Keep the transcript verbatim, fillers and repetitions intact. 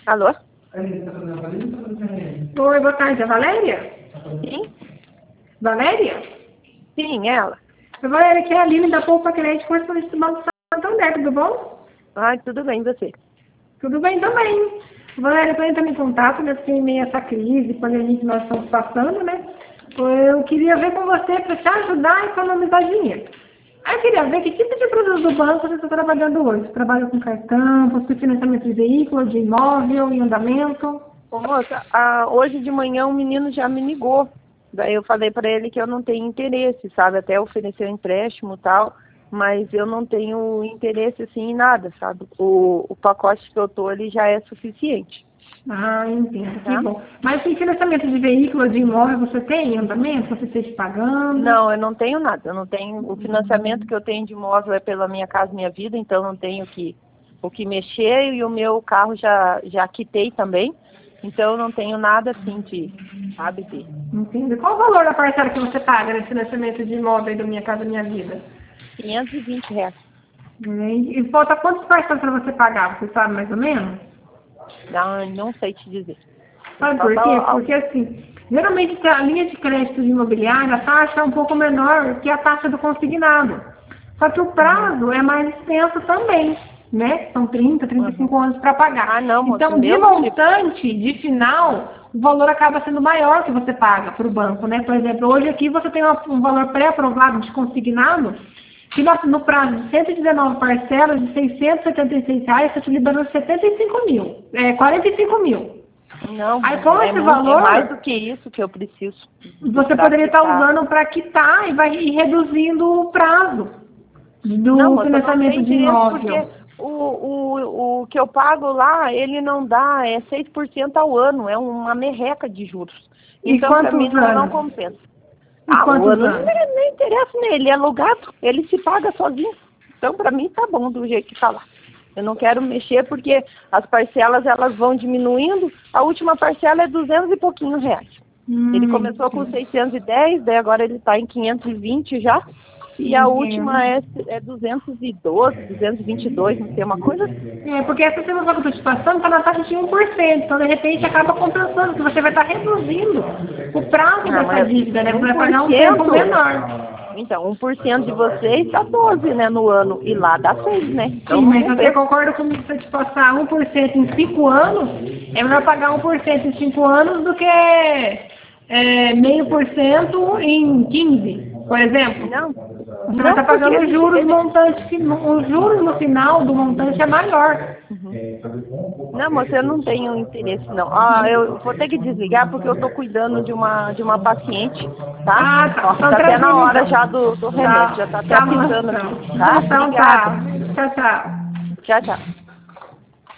Alô? Oi, boa tarde. É Valéria? Sim? Valéria? Sim, ela. Oi, Valéria, aqui é a Aline da Poupa Crédito, correspondente do Banco Santander, tudo bom? Ai, tudo bem, e você? Tudo bem também. Valéria, eu estou entrando em contato, né, porque em meio a essa crise, pandemia que nós estamos passando, né? Eu queria ver com você para te ajudar a economizar dinheiro. Aí eu queria ver que tipo de produto do banco você está trabalhando hoje. Você trabalha com cartão, possui financiamento de veículo, de imóvel, em andamento? Ô, moça, ah, hoje de manhã um menino já me ligou. Daí eu falei para ele que eu não tenho interesse, sabe? Até oferecer um empréstimo e tal, mas eu não tenho interesse assim em nada, sabe? O, o pacote que eu tô, ele já é suficiente. Ah, entendo, que Tá? bom. Mas tem financiamento de veículo, de imóvel, você tem em andamento? Você esteja pagando? Não, eu não tenho nada. Eu não tenho. O financiamento que eu tenho de imóvel é pela Minha Casa Minha Vida, então eu não tenho que, o que mexer e o meu carro já, já quitei também. Então eu não tenho nada assim de, sabe, de Entendo. Qual o valor da parcela que você paga nesse financiamento de imóvel do Minha Casa Minha Vida? quinhentos e vinte reais. E e falta quantas parcelas para você pagar? Você sabe mais ou menos? Não, não sei te dizer. Sabe Só por tá, quê? ó, Porque assim, geralmente a linha de crédito de imobiliária, a taxa é um pouco menor que a taxa do consignado. Só que o uhum, prazo é mais extenso também, né? São trinta, trinta e uhum. cinco anos para pagar. Ah, não, moço, Então, de meu tipo. montante, de final, o valor acaba sendo maior que você paga para o banco, né? Por exemplo, hoje aqui você tem uma- um valor pré-aprovado de consignado, que no, no prazo de cento e dezenove parcelas de seiscentos e setenta e seis reais, está te liberando setenta e cinco mil, é, quarenta e cinco mil. Não, Aí com é, esse muito, é mais valor, do que isso que eu preciso você para poderia estar quitar. usando para quitar e vai ir reduzindo o prazo Não, do moça, eu não financiamento tenho de interesse porque imóvel. o, o, o que eu pago lá, ele não dá, é seis por cento ao ano, é uma merreca de juros. E Então, para mim, quantos não, não anos? compensa. E Ah, o quantos ano anos? nem, nem interessa nele, ele é alugado, ele se paga sozinho. Então, para mim, tá bom do jeito que tá lá. Eu não quero mexer porque as parcelas, elas vão diminuindo. A última parcela é duzentos e pouquinho reais. Ele Hum, começou com seiscentos e dez, daí agora ele está em quinhentos e vinte já. E a última entendo. é, é duzentos e doze, duzentos e vinte e dois, não sei, uma coisa assim. É, porque essa segunda que eu estou te passando está na taxa de um por cento, então de repente acaba compensando, que você vai estar reduzindo o prazo Ah, dessa mas dívida, né? Você um vai por pagar um tempo cento menor. Então, um por cento de vocês dá doze, né, no ano. E lá dá seis, né? Então Sim, não mas você compensa. concorda comigo que se eu te passar um por cento em cinco anos, é melhor pagar um por cento em cinco anos do que é, meio por cento em quinze, por exemplo? Não, Você vai não, estar porque pagando os ele, juros ele, montante, que- os juros no final do montante é maior. uhum. Não, moça, eu não tenho interesse, não. Ah, eu vou ter que desligar porque eu estou cuidando de uma, de uma paciente, tá? Ah, tá. Ó, Então tá até na tranquilo hora então. já do, do remédio, já Tá, tá até tá bom apitando aqui, então. tá? Então Obrigada. tá. Tchau, tchau. Tchau, tchau.